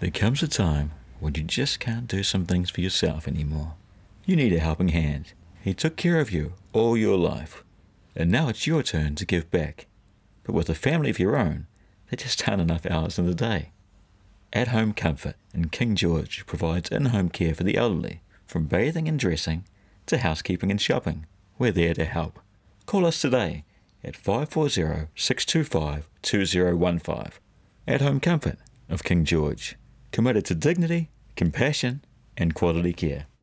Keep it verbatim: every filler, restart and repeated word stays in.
There comes a time when you just can't do some things for yourself anymore. You need a helping hand. He took care of you all your life, and now it's your turn to give back. But with a family of your own, there just aren't enough hours in the day. At Home Comfort in King George provides in-home care for the elderly, from bathing and dressing to housekeeping and shopping. We're there to help. Call us today at five four zero, six two five, two zero one five. At Home Comfort of King George, committed to dignity, compassion and quality care.